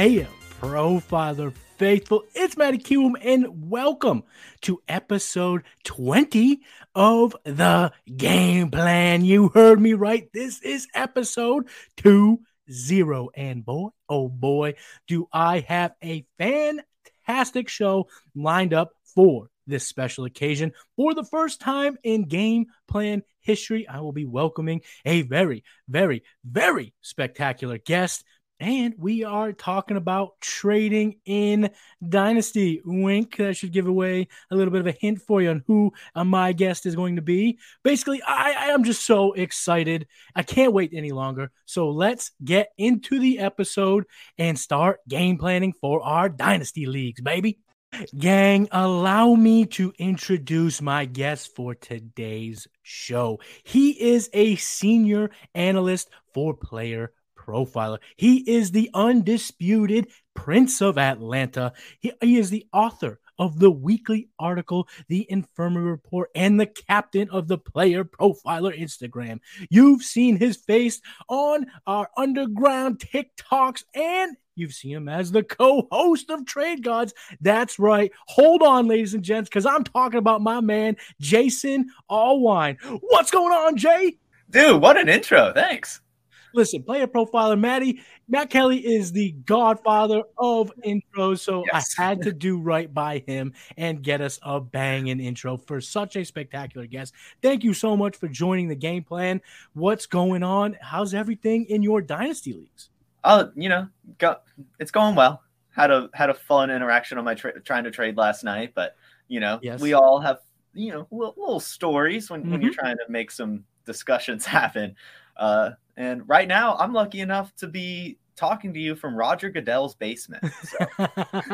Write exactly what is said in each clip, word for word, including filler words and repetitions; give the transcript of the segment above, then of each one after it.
Player Profiler faithful? It's Matty Cuum, and welcome to episode twenty of the Game Plan. You heard me right. This is episode two zero, and boy, oh boy, do I have a fantastic show lined up for this special occasion. For the first time in Game Plan history, I will be welcoming a very, very, very spectacular guest. And we are talking about trading in Dynasty. Wink, that should give away a little bit of a hint for you on who uh, my guest is going to be. Basically, I, I am just so excited. I can't wait any longer. So let's get into the episode and start game planning for our Dynasty leagues, baby. Gang, allow me to introduce my guest for today's show. He is a senior analyst for Player Profiler. He is the undisputed Prince of Atlanta. He, he is the author of the weekly article, The Infirmary Report, and the captain of the Player Profiler Instagram. You've seen his face on our underground TikToks, and you've seen him as the co-host of Trade Gods. That's right. Hold on, ladies and gents, because I'm talking about my man, Jason Allwine. What's going on, Jay? Dude, what an intro. Thanks. Listen, Player Profiler, Matty, Matt Kelly is the godfather of intros, so yes. I had to do right by him and get us a banging intro for such a spectacular guest. Thank you so much for joining the game plan. What's going on? How's everything in your Dynasty leagues? Oh, you know, go, it's going well. Had a had a fun interaction on my tra- trying to trade last night, but you know, yes. we all have you know little, little stories when, mm-hmm. when you're trying to make some discussions happen. Uh, and right now, I'm lucky enough to be talking to you from Roger Goodell's basement. So.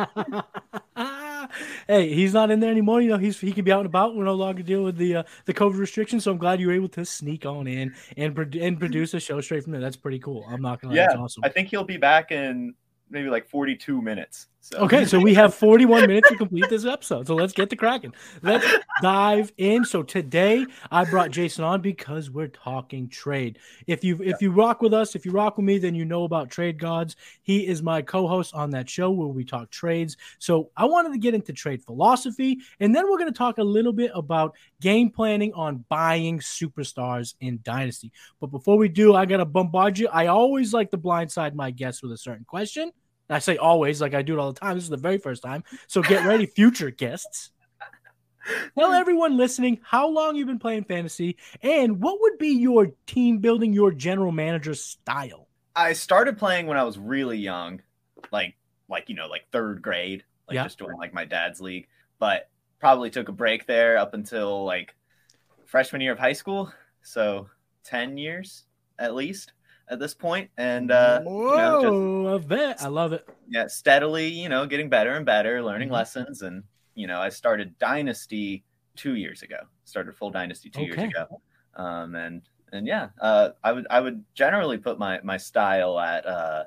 Hey, he's not in there anymore. You know, he's he can be out and about. We're no longer dealing with the uh, the COVID restrictions. So I'm glad you were able to sneak on in and pro- and produce a show straight from there. That's pretty cool. I'm not gonna lie, yeah, that's awesome. I think he'll be back in maybe like forty-two minutes. So. Okay, so we have forty-one minutes to complete this episode. So let's get to cracking. Let's dive in. So today I brought Jason on because we're talking trade. If you if you rock with us, if you rock with me, then you know about Trade Gods. He is my co-host on that show where we talk trades. So I wanted to get into trade philosophy, and then we're going to talk a little bit about game planning on buying superstars in Dynasty. But before we do, I got to bombard you. I always like to blindside my guests with a certain question. I say always, like I do it all the time. This is the very first time. So get ready, future guests. Tell everyone listening how long you've been playing fantasy and what would be your team building, your general manager style. I started playing when I was really young, like, like you know, like third grade, like yeah. just doing like my dad's league, but probably took a break there up until like freshman year of high school. So ten years at least. At this point, and uh, Whoa, you know, just, I bet I love it. Yeah, steadily, you know, getting better and better, learning mm-hmm. lessons, and you know, I started Dynasty two years ago. Started full Dynasty two okay. years ago, um, and and yeah, uh, I would I would generally put my my style at uh,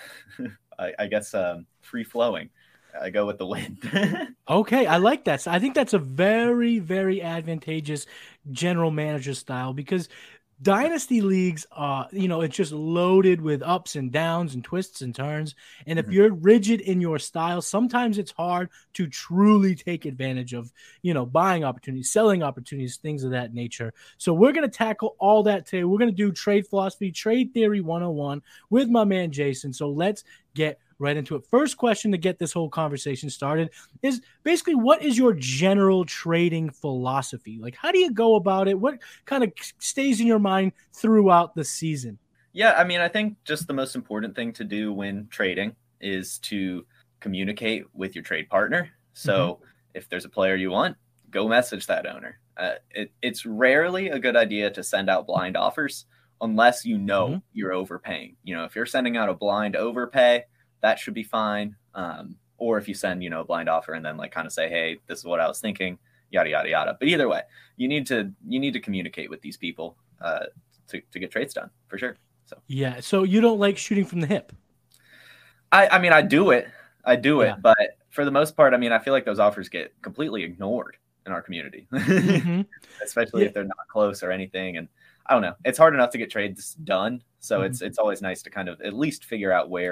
I, I guess um, free flowing. I go with the wind. Okay, I like that. So I think that's a very very advantageous general manager style because Dynasty leagues, uh, you know, it's just loaded with ups and downs and twists and turns. And if mm-hmm. you're rigid in your style, sometimes it's hard to truly take advantage of, you know, buying opportunities, selling opportunities, things of that nature. So we're going to tackle all that today. We're going to do trade philosophy, trade theory one oh one with my man, Jason. So let's get right into it. First question to get this whole conversation started is basically, what is your general trading philosophy? Like, how do you go about it? What kind of stays in your mind throughout the season? Yeah, I mean, I think just the most important thing to do when trading is to communicate with your trade partner. So mm-hmm. if there's a player you want, go message that owner. Uh, it, it's rarely a good idea to send out blind offers unless you know mm-hmm. you're overpaying. You know, if you're sending out a blind overpay, that should be fine. Um, or if you send, you know, a blind offer and then like kind of say, hey, this is what I was thinking, yada, yada, yada. But either way, you need to, you need to communicate with these people uh, to, to get trades done for sure. So, yeah. So you don't like shooting from the hip? I, I mean, I do it, I do it, yeah. but for the most part, I mean, I feel like those offers get completely ignored in our community, mm-hmm. especially yeah. if they're not close or anything. And I don't know, it's hard enough to get trades done. So mm-hmm. it's, it's always nice to kind of at least figure out where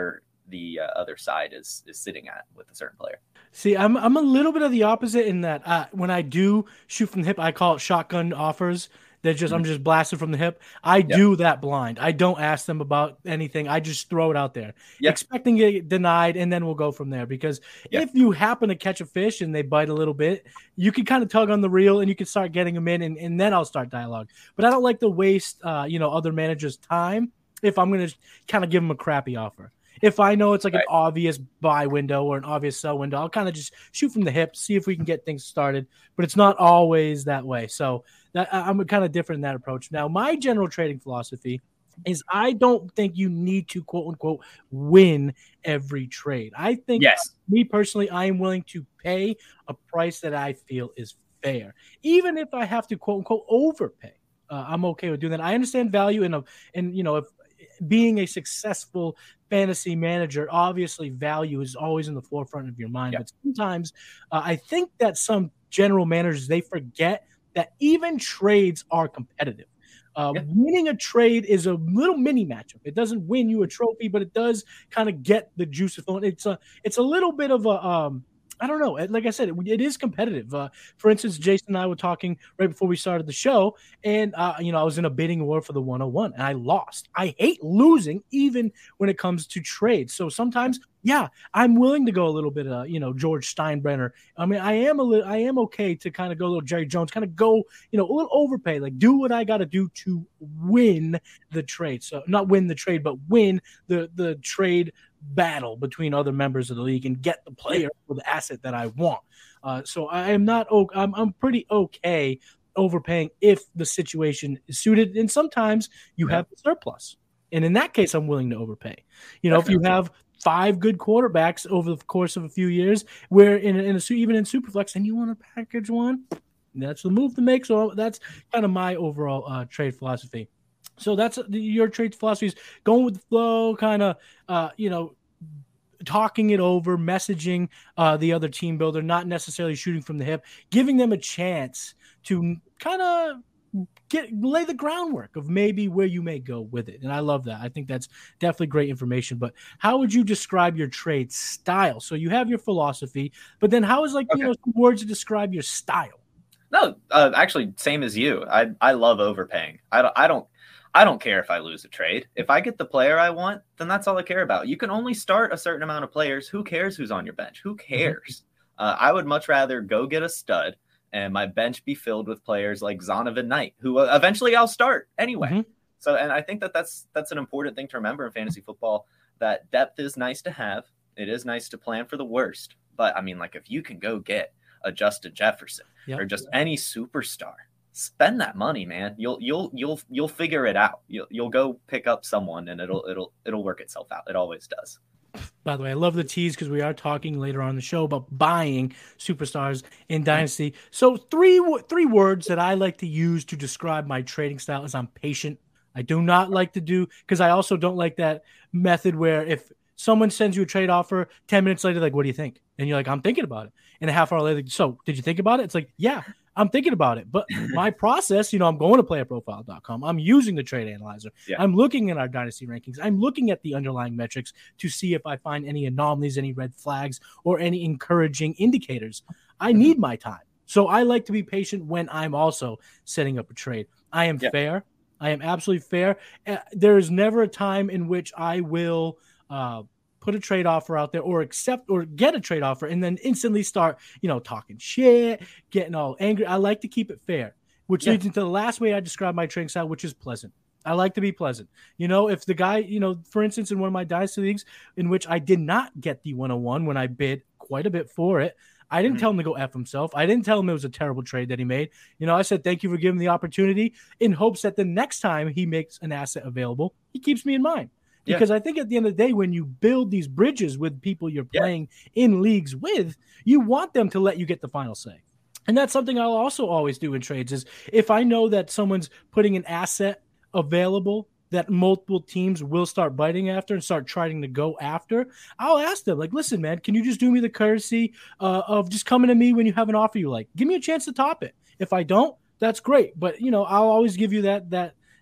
the uh, other side is is sitting at with a certain player. See, I'm I'm a little bit of the opposite in that uh, when I do shoot from the hip, I call it shotgun offers. They're just mm-hmm. I'm just blasting from the hip. I yep. do that blind. I don't ask them about anything. I just throw it out there, yep. expecting to get denied, and then we'll go from there. Because yep. if you happen to catch a fish and they bite a little bit, you can kind of tug on the reel and you can start getting them in, and, and then I'll start dialogue. But I don't like to waste uh, you know other managers' time if I'm going to kind of give them a crappy offer. If I know it's like right. an obvious buy window or an obvious sell window, I'll kind of just shoot from the hip, see if we can get things started. But it's not always that way. So that, I'm kind of different in that approach. Now, my general trading philosophy is I don't think you need to, quote unquote, win every trade. I think, yes. me personally, I am willing to pay a price that I feel is fair. Even if I have to, quote unquote, overpay, uh, I'm okay with doing that. I understand value in a, and you know, if being a successful fantasy manager, obviously value is always in the forefront of your mind. Yep. But sometimes uh, I think that some general managers, they forget that even trades are competitive. Uh, yep. Winning a trade is a little mini matchup. It doesn't win you a trophy, but it does kind of get the juice flowing. It's a, it's a little bit of a, um, I don't know. Like I said, it, it is competitive. Uh, for instance, Jason and I were talking right before we started the show, and uh, you know, I was in a bidding war for the one oh one, and I lost. I hate losing, even when it comes to trades. So sometimes, yeah, I'm willing to go a little bit, uh, you know, George Steinbrenner. I mean, I am a little, I am okay to kind of go a little Jerry Jones, kind of go, you know, a little overpay, like do what I got to do to win the trade. So not win the trade, but win the the trade battle between other members of the league and get the player or the asset that I want. Uh, so I am not, I'm, I'm pretty okay overpaying if the situation is suited. And sometimes you yeah. have a surplus. And in that case, I'm willing to overpay. You know, Definitely. If you have five good quarterbacks over the course of a few years, where in, in a, even in Superflex, and you want to package one, that's the move to make. So that's kind of my overall uh, trade philosophy. So that's your trade philosophy is going with the flow, kind of, uh, you know, talking it over, messaging uh, the other team builder, not necessarily shooting from the hip, giving them a chance to kind of get lay the groundwork of maybe where you may go with it. And I love that. I think that's definitely great information. But how would you describe your trade style? So you have your philosophy, but then how is like, okay. you know, some words to describe your style? No, uh, actually, same as you. I I love overpaying. I don't, I don't. I don't care if I lose a trade. If I get the player I want, then that's all I care about. You can only start a certain amount of players. Who cares who's on your bench? Who cares? Mm-hmm. Uh, I would much rather go get a stud and my bench be filled with players like Zonovan Knight, who uh, eventually I'll start anyway. Mm-hmm. So, and I think that that's, that's an important thing to remember in fantasy football, that depth is nice to have. It is nice to plan for the worst. But I mean, like if you can go get a Justin Jefferson yep. or just any superstar, spend that money, man. You'll you'll you'll you'll figure it out. You'll you'll go pick up someone, and it'll it'll it'll work itself out. It always does. By the way, I love the tease because we are talking later on in the show about buying superstars in Dynasty. So three three words that I like to use to describe my trading style is I'm patient. I do not like to do because I also don't like that method where if someone sends you a trade offer, ten minutes later, like, what do you think? And you're like, I'm thinking about it. And a half hour later, so did you think about it? It's like, yeah. I'm thinking about it, but my process, you know, I'm going to player profile dot com. I'm using the trade analyzer. Yeah. I'm looking at our dynasty rankings. I'm looking at the underlying metrics to see if I find any anomalies, any red flags, or any encouraging indicators. I need my time. So I like to be patient when I'm also setting up a trade. I am yeah. fair. I am absolutely fair. Uh, there is never a time in which I will uh, put a trade offer out there or accept or get a trade offer and then instantly start, you know, talking shit, getting all angry. I like to keep it fair, which yeah. leads into the last way I describe my trading style, which is pleasant. I like to be pleasant. You know, if the guy, you know, for instance, in one of my dynasty leagues in which I did not get the one oh one when I bid quite a bit for it, I didn't mm-hmm. tell him to go F himself. I didn't tell him it was a terrible trade that he made. You know, I said, thank you for giving the opportunity in hopes that the next time he makes an asset available, he keeps me in mind. Because yeah. I think at the end of the day, when you build these bridges with people you're playing yeah. in leagues with, you want them to let you get the final say. And that's something I'll also always do in trades is if I know that someone's putting an asset available that multiple teams will start biting after and start trying to go after, I'll ask them, like, listen, man, can you just do me the courtesy uh, of just coming to me when you have an offer you like? Give me a chance to top it. If I don't, that's great. But, you know, I'll always give you that that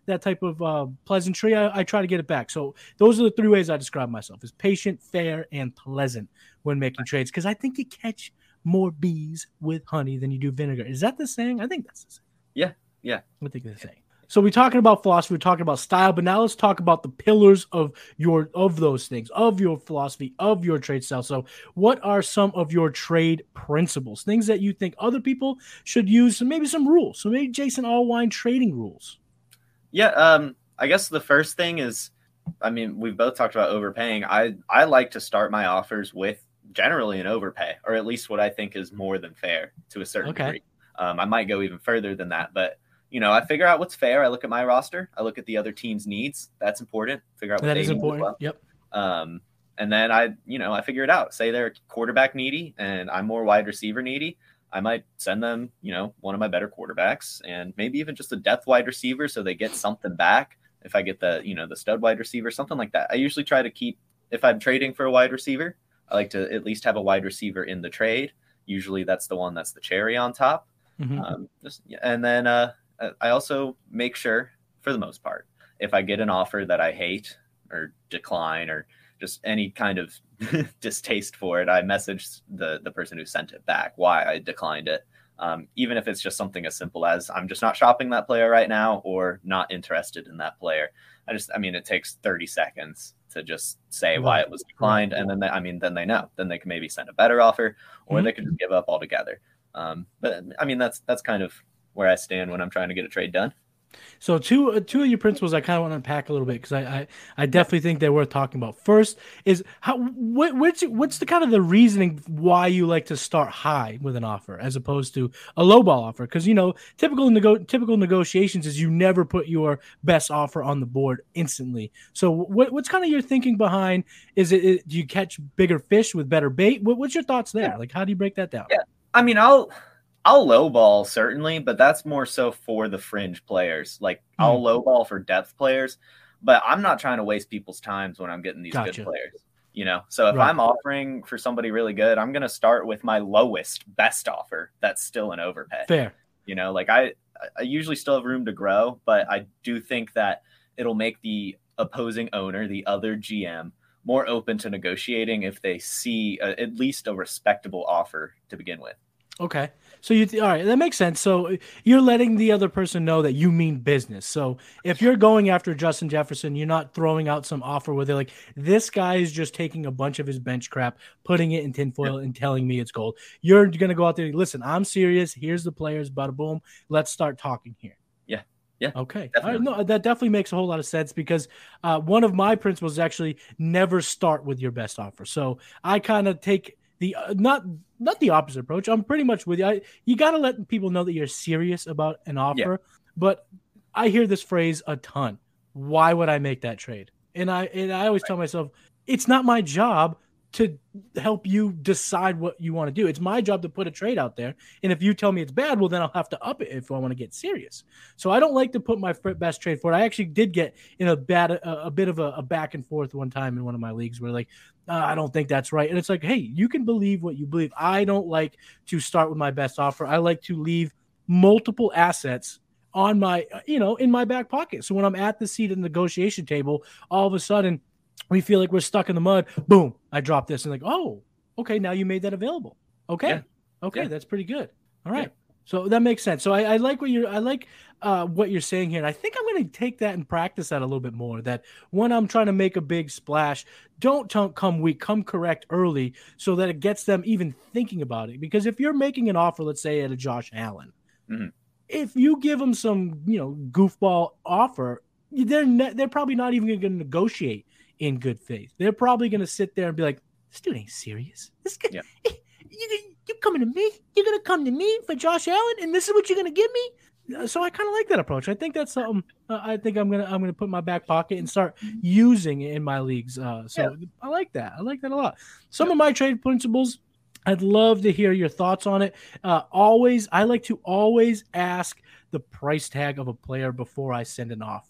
that type of uh, pleasantry, I, I try to get it back. So those are the three ways I describe myself: is patient, fair, and pleasant when making trades. Because I think you catch more bees with honey than you do vinegar. Is that the saying? I think that's the saying. Yeah, yeah. I think that's the saying. So we're talking about philosophy, we're talking about style, but now let's talk about the pillars of your of those things, of your philosophy, of your trade style. So what are some of your trade principles, things that you think other people should use, so maybe some rules? So maybe Jason Allwine trading rules. Yeah, um, I guess the first thing is, I mean, we've both talked about overpaying. I, I like to start my offers with generally an overpay, or at least what I think is more than fair to a certain Okay. degree. Um, I might go even further than that, but you know, I figure out what's fair. I look at my roster. I look at the other team's needs. That's important. Figure out what That they is need as important. well. Yep. Um, and then I, you know, I figure it out. Say they're quarterback needy and I'm more wide receiver needy. I might send them, you know, one of my better quarterbacks and maybe even just a depth wide receiver so they get something back. If I get the, you know, the stud wide receiver, something like that. I usually try to keep, if I'm trading for a wide receiver, I like to at least have a wide receiver in the trade. Usually that's the one that's the cherry on top. Mm-hmm. Um, just, and then, uh, I also make sure, for the most part, if I get an offer that I hate or decline or just any kind of distaste for it, I message the, the person who sent it back why I declined it. Um, even if it's just something as simple as I'm just not shopping that player right now or not interested in that player. I just, I mean, it takes thirty seconds to just say Right. why it was declined. Right. And then, they, I mean, then they know. Then they can maybe send a better offer or Mm-hmm. they can just give up altogether. Um, but, I mean, that's that's kind of where I stand when I'm trying to get a trade done. So two uh, two of your principles I kind of want to unpack a little bit because I, I I definitely think they're worth talking about. First is how what what's what's the kind of the reasoning why you like to start high with an offer as opposed to a low ball offer? Because you know typical nego- typical negotiations is you never put your best offer on the board instantly. So what what's kind of your thinking behind? Is it, it do you catch bigger fish with better bait? What, what's your thoughts there? Yeah. Like how do you break that down? Yeah, I mean I'll. I'll lowball certainly, but that's more so for the fringe players. Like mm. I'll lowball for depth players, but I'm not trying to waste people's times when I'm getting these Gotcha. good players, you know? So if Right. I'm offering for somebody really good, I'm going to start with my lowest best offer. That's still an overpay. Fair. You know, like I, I usually still have room to grow, but I do think that it'll make the opposing owner, the other G M, more open to negotiating if they see a, at least a respectable offer to begin with. Okay. So you th- all right, that makes sense. So you're letting the other person know that you mean business. So if you're going after Justin Jefferson, you're not throwing out some offer where they're like, this guy is just taking a bunch of his bench crap, putting it in tinfoil and telling me it's gold. You're going to go out there and listen, I'm serious. Here's the players, bada boom. Let's start talking here. Yeah. Yeah. Okay. All right, no, that definitely makes a whole lot of sense because uh, one of my principles is actually never start with your best offer. So I kind of take the uh, not not the opposite approach. I'm pretty much with you. I, you got to let people know that you're serious about an offer. Yeah. But I hear this phrase a ton. Why would I make that trade? And I and I always right. tell myself, it's not my job to help you decide what you want to do. It's my job to put a trade out there. And if you tell me it's bad, well, then I'll have to up it if I want to get serious. So I don't like to put my best trade forward. I actually did get in a bad, a, a bit of a, a back and forth one time in one of my leagues where like, uh, I don't think that's right. And it's like, hey, you can believe what you believe. I don't like to start with my best offer. I like to leave multiple assets on my, you know, in my back pocket. So when I'm at the seat of the negotiation table, all of a sudden, we feel like we're stuck in the mud. Boom, I drop this and like, oh, okay, now you made that available. Okay, yeah. okay, yeah. That's pretty good. All right, yeah. So that makes sense. So I, I like what you're, I like uh, what you're saying here, and I think I'm going to take that and practice that a little bit more. That when I'm trying to make a big splash, don't t- come weak, come correct early, so that it gets them even thinking about it. Because if you're making an offer, let's say at a Josh Allen, mm-hmm. if you give them some, you know, goofball offer, they're ne- they're probably not even going to negotiate in good faith. They're probably going to sit there and be like, this dude ain't serious. This guy, yeah. you, you coming to me? You're going to come to me for Josh Allen? And this is what you're going to give me? So I kind of like that approach. I think that's something uh, I think I'm going to, I'm going to put in my back pocket and start using in my leagues. Uh, so yeah. I like that. I like that a lot. Some yeah. of my trade principles, I'd love to hear your thoughts on it. Uh, always, I like to always ask the price tag of a player before I send an offer.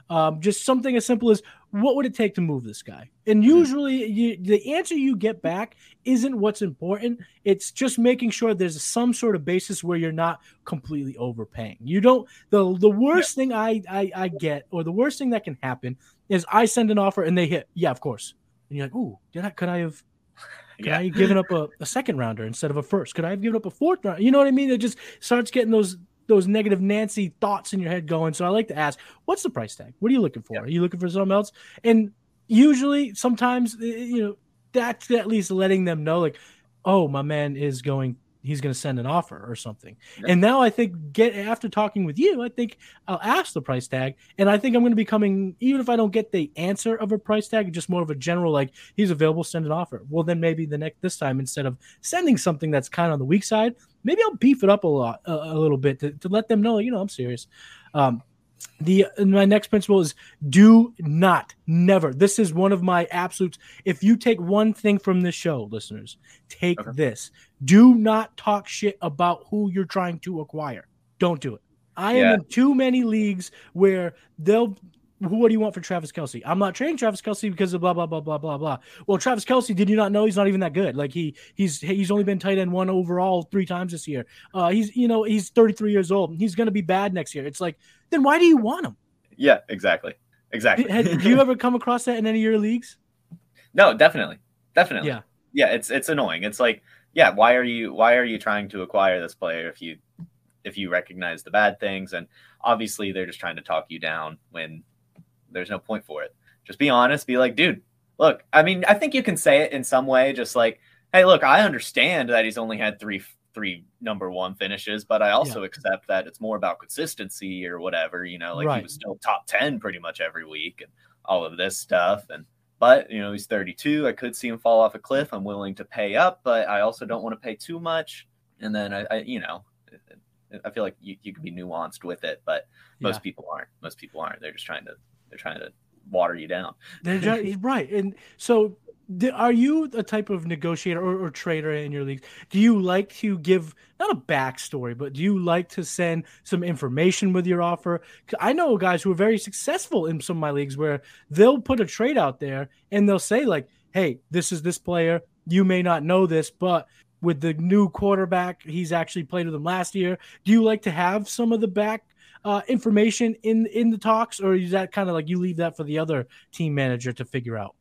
Um, just something as simple as, what would it take to move this guy? And usually you, the answer you get back isn't what's important. It's just making sure there's some sort of basis where you're not completely overpaying. You don't, the, the worst yeah. thing I, I, I get, or the worst thing that can happen is I send an offer and they hit, yeah, of course. And you're like, ooh, did I, could I have, could yeah. I have given up a, a second rounder instead of a first? Could I have given up a fourth round? You know what I mean? It just starts getting those those negative Nancy thoughts in your head going. So I like to ask, what's the price tag? What are you looking for? Yeah. Are you looking for something else? And usually, sometimes, you know, that's at least letting them know, like, oh, my man is going, he's going to send an offer or something. Yeah. And now I think get after talking with you, I think I'll ask the price tag. And I think I'm going to be coming, even if I don't get the answer of a price tag, just more of a general, like, he's available, send an offer. Well, then maybe the next, this time, instead of sending something that's kind of on the weak side, maybe I'll beef it up a lot, a, a little bit to, to let them know, you know, I'm serious. Um, the my next principle is do not, never. This is one of my absolutes. If you take one thing from this show, listeners, take okay. this. Do not talk shit about who you're trying to acquire. Don't do it. I yeah. am in too many leagues where they'll, what do you want for Travis Kelce? I'm not trading Travis Kelce because of blah, blah, blah, blah, blah, blah. Well, Travis Kelce, did you not know he's not even that good? Like he he's he's only been tight end one overall three times this year. Uh, he's, you know, he's thirty-three years old. He's going to be bad next year. It's like, then why do you want him? Yeah, exactly. Exactly. Have you ever come across that in any of your leagues? No, definitely. Definitely. Yeah. Yeah. It's, it's annoying. It's like, yeah, why are you, why are you trying to acquire this player if you, if you recognize the bad things? And obviously they're just trying to talk you down when there's no point for it. Just be honest. Be like, dude, look, I mean, I think you can say it in some way, just like, hey, look, I understand that he's only had three, three number one finishes, but I also yeah. accept that it's more about consistency or whatever, you know, like right. he was still top ten pretty much every week and all of this stuff. And, but, you know, he's thirty-two. I could see him fall off a cliff. I'm willing to pay up, but I also don't want to pay too much. And then I, I you know, I feel like you, you can be nuanced with it, but most yeah. people aren't. Most people aren't. They're just trying to, they're trying to water you down. They're just, right. And so are you a type of negotiator or, or trader in your league? Do you like to give, not a backstory, but do you like to send some information with your offer? I know guys who are very successful in some of my leagues where they'll put a trade out there and they'll say like, hey, this is this player. You may not know this, but with the new quarterback, he's actually played with him last year. Do you like to have some of the back uh, information in, in the talks, or is that kind of like you leave that for the other team manager to figure out?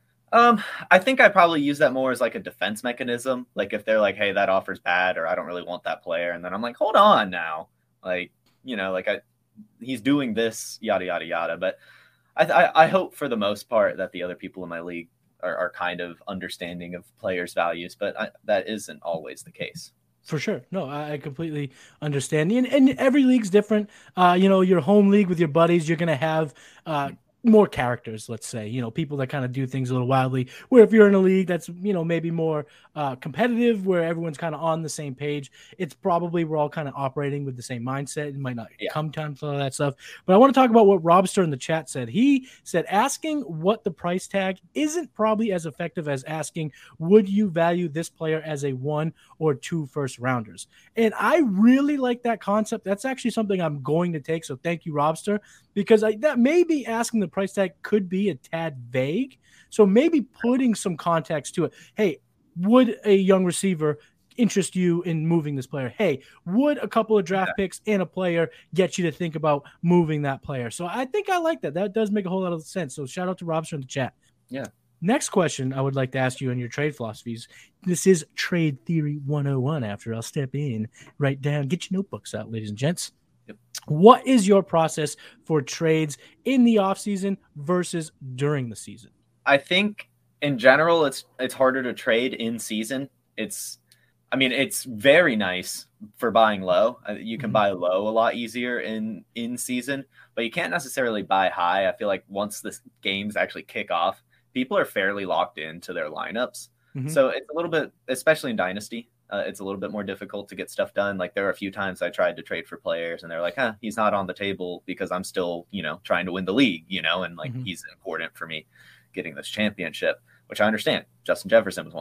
Um, I think I probably use that more as like a defense mechanism. Like if they're like, hey, that offer's bad, or I don't really want that player. And then I'm like, hold on now. Like, you know, like I, he's doing this, yada, yada, yada. But I, I, I hope for the most part that the other people in my league are, are kind of understanding of players' values, but I, that isn't always the case. For sure. No, I completely understand. And, and every league's different. Uh, you know, your home league with your buddies, you're going to have, uh, more characters, let's say, you know, people that kind of do things a little wildly, where if you're in a league that's, you know, maybe more uh, competitive, where everyone's kind of on the same page, it's probably we're all kind of operating with the same mindset. It might not yeah. come down to all that stuff. But I want to talk about what Robster in the chat said. He said asking what the price tag isn't probably as effective as asking, would you value this player as a one or two first rounders? And I really like that concept. That's actually something I'm going to take. So thank you, Robster, because I, that may be asking the price tag could be a tad vague. So maybe putting some context to it. Hey, would a young receiver interest you in moving this player? Hey, would a couple of draft yeah. picks and a player get you to think about moving that player? So I think I like that. That does make a whole lot of sense. So shout out to Robster in the chat. Yeah. Next question I would like to ask you on your trade philosophies. This is Trade Theory one oh one. After I'll step in, write down, get your notebooks out, ladies and gents. Yep. What is your process for trades in the offseason versus during the season? I think in general, it's it's harder to trade in season. It's, I mean, it's very nice for buying low. You can mm-hmm. buy low a lot easier in, in season, but you can't necessarily buy high. I feel like once the games actually kick off, people are fairly locked into their lineups. Mm-hmm. So it's a little bit, especially in Dynasty, uh, it's a little bit more difficult to get stuff done. Like there are a few times I tried to trade for players and they're like, huh, he's not on the table because I'm still, you know, trying to win the league, you know, and like mm-hmm. he's important for me getting this championship, which I understand. Justin Jefferson was one of them.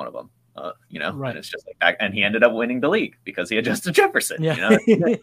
Uh, you know, right. and it's just like that. And he ended up winning the league because he had Justin Jefferson. Yeah. You know?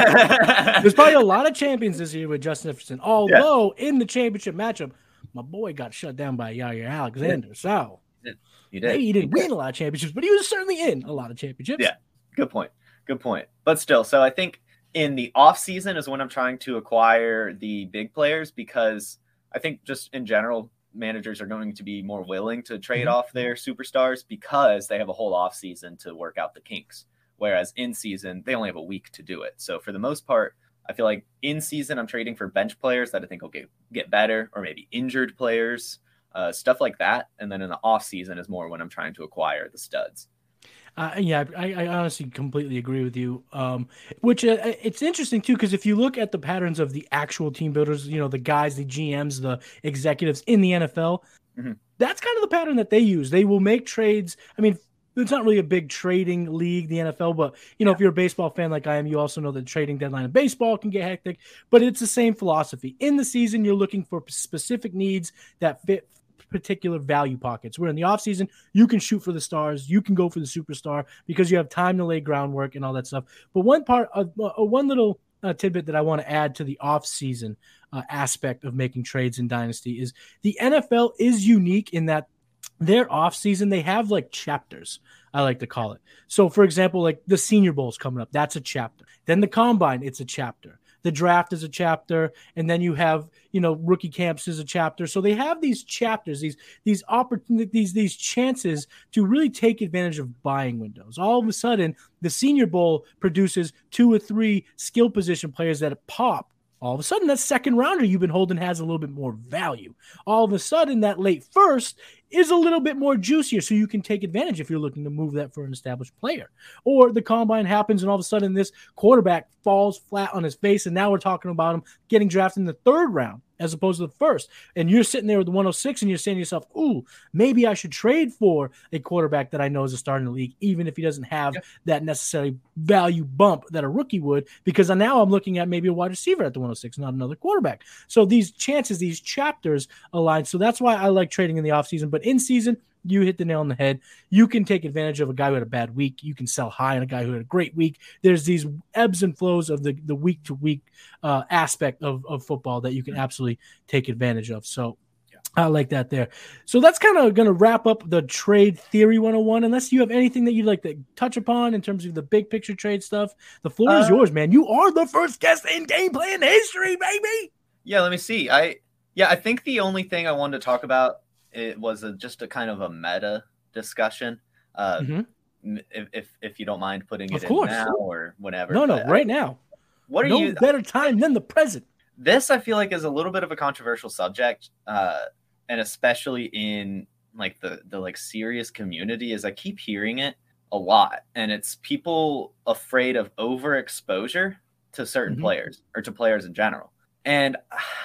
There's probably a lot of champions this year with Justin Jefferson. Although yeah. in the championship matchup, my boy got shut down by Jair Alexander. So he did. He did. maybe he didn't he win did. a lot of championships, but he was certainly in a lot of championships. Yeah. Good point. Good point. But still, so I think in the off season is when I'm trying to acquire the big players, because I think just in general, managers are going to be more willing to trade mm-hmm. off their superstars because they have a whole off season to work out the kinks. Whereas in season, they only have a week to do it. So for the most part, I feel like in season, I'm trading for bench players that I think will get, get better, or maybe injured players, uh, stuff like that. And then in the off season is more when I'm trying to acquire the studs. Uh, yeah, I, I honestly completely agree with you. Um, which uh, it's interesting too, because if you look at the patterns of the actual team builders, you know, the guys, the G Ms, the executives in the N F L, mm-hmm. that's kind of the pattern that they use. They will make trades. I mean, it's not really a big trading league, the N F L, but you know, yeah. if you're a baseball fan like I am, you also know that the trading deadline in baseball can get hectic. But it's the same philosophy. In the season, you're looking for specific needs that fit particular value pockets. Where in the offseason, you can shoot for the stars, you can go for the superstar because you have time to lay groundwork and all that stuff. But one part of uh, one little uh, tidbit that I want to add to the offseason uh, aspect of making trades in Dynasty is the N F L is unique in that their offseason, they have like chapters, I like to call it. So for example, like the Senior Bowl is coming up, that's a chapter. Then the Combine, it's a chapter. The draft is a chapter, and then you have, you know, rookie camps is a chapter. So they have these chapters, these these opportunities, these chances to really take advantage of buying windows. All of a sudden, the Senior Bowl produces two or three skill position players that pop. All of a sudden, that second rounder you've been holding has a little bit more value. All of a sudden, that late first is a little bit more juicier, so you can take advantage if you're looking to move that for an established player. Or the Combine happens, and all of a sudden, this quarterback falls flat on his face, and now we're talking about him getting drafted in the third round as opposed to the first. And you're sitting there with the one oh six, and you're saying to yourself, ooh, maybe I should trade for a quarterback that I know is a star in the league, even if he doesn't have yep. that necessary value bump that a rookie would, because now I'm looking at maybe a wide receiver at the one oh six, not another quarterback. So these chances, these chapters align. So that's why I like trading in the offseason. But in season, you hit the nail on the head. You can take advantage of a guy who had a bad week. You can sell high on a guy who had a great week. There's these ebbs and flows of the, the week-to-week uh, aspect of, of football that you can absolutely take advantage of. So yeah. I like that there. So that's kind of going to wrap up the Trade Theory one oh one. Unless you have anything that you'd like to touch upon in terms of the big picture trade stuff, the floor uh, is yours, man. You are the first guest in Game Plan history, baby. Yeah, let me see. I Yeah, I think the only thing I wanted to talk about it was a, just a kind of a meta discussion. Uh, mm-hmm. if, if if you don't mind putting it of course. in now or whenever. No, no, but, right uh, now. What are no you? better time than the present. This I feel like is a little bit of a controversial subject, uh, and especially in like the the like serious community, as I keep hearing it a lot, and it's people afraid of overexposure to certain mm-hmm. players or to players in general. And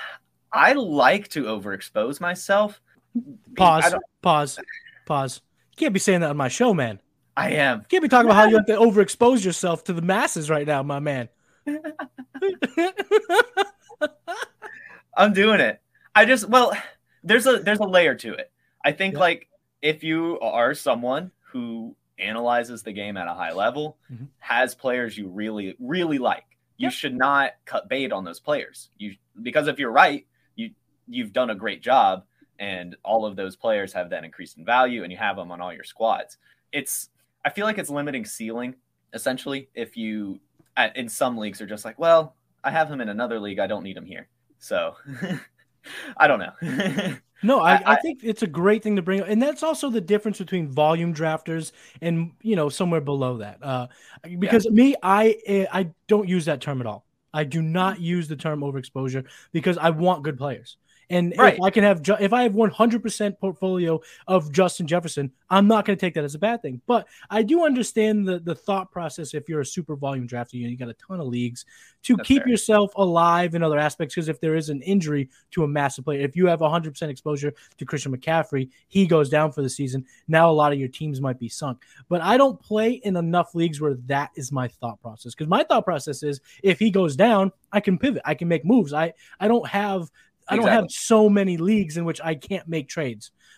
I like to overexpose myself. Pause, pause, pause. You can't be saying that on my show, man. I am. You can't be talking about how you have to overexpose yourself to the masses right now, my man. I'm doing it. I just, well, there's a there's a layer to it. I think, yeah. like, if you are someone who analyzes the game at a high level, mm-hmm. has players you really, really like, you yep. should not cut bait on those players. You because if you're right, you you've done a great job. And all of those players have then increased in value, and you have them on all your squads. It's, I feel like it's limiting ceiling, essentially. If you, at, in some leagues, are just like, well, I have him in another league, I don't need him here. So, I don't know. No, I, I, I think it's a great thing to bring up. And that's also the difference between volume drafters and, you know, somewhere below that. Uh, because yeah. me, I I don't use that term at all. I do not use the term overexposure because I want good players. And right. if I can have, if I have one hundred percent portfolio of Justin Jefferson, I'm not going to take that as a bad thing. But I do understand the, the thought process. If you're a super volume drafter, you know, you got a ton of leagues to That's keep fair. yourself alive in other aspects. Because if there is an injury to a massive player, if you have one hundred percent exposure to Christian McCaffrey, he goes down for the season. Now a lot of your teams might be sunk. But I don't play in enough leagues where that is my thought process. Because my thought process is if he goes down, I can pivot. I can make moves. I, I don't have I don't exactly. have so many leagues in which I can't make trades.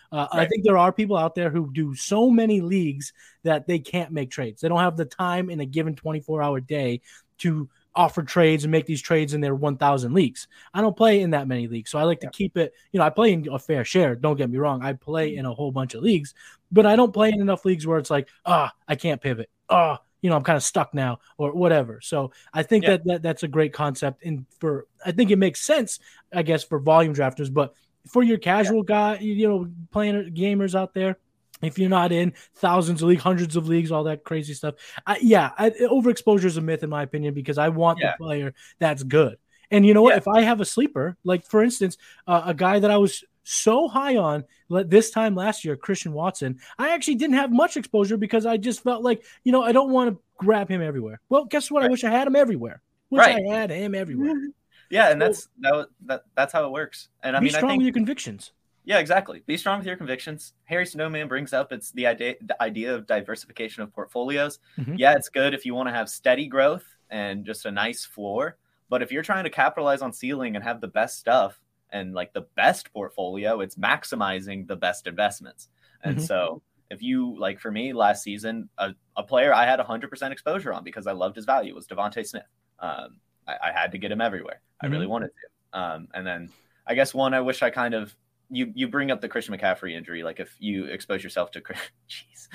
Uh, Right. I think there are people out there who do so many leagues that they can't make trades. They don't have the time in a given twenty-four hour day to offer trades and make these trades in their one thousand leagues. I don't play in that many leagues. So I like Yeah. to keep it, you know, I play in a fair share. Don't get me wrong. I play in a whole bunch of leagues, but I don't play in enough leagues where it's like, ah, oh, I can't pivot. Oh, you know, I'm kind of stuck now or whatever. So I think Yeah. that, that that's a great concept. And for, I think it makes sense, I guess, for volume drafters, but for your casual yeah. guy, you know, playing gamers out there, if you're not in thousands of leagues, hundreds of leagues, all that crazy stuff. I, yeah, I, overexposure is a myth in my opinion, because I want yeah. the player that's good. And you know what? Yeah. If I have a sleeper, like for instance, uh, a guy that I was so high on this time last year, Christian Watson, I actually didn't have much exposure because I just felt like, you know, I don't want to grab him everywhere. Well, guess what? Right. I wish I had him everywhere. Wish right. I had him everywhere. Yeah, and that's that, that that's how it works. And I be mean, strong I think, with your convictions. Yeah, exactly. Be strong with your convictions. Harry Snowman brings up it's the idea the idea of diversification of portfolios. Mm-hmm. Yeah, it's good if you want to have steady growth and just a nice floor. But if you're trying to capitalize on ceiling and have the best stuff and like the best portfolio, it's maximizing the best investments. And mm-hmm. so if you, like for me last season, a, a player I had one hundred percent exposure on because I loved his value was Devontae Smith. Um, I, I had to get him everywhere. Mm-hmm. I really wanted to. Um, and then I guess one I wish I kind of, you you bring up the Christian McCaffrey injury. Like if you expose yourself to, jeez,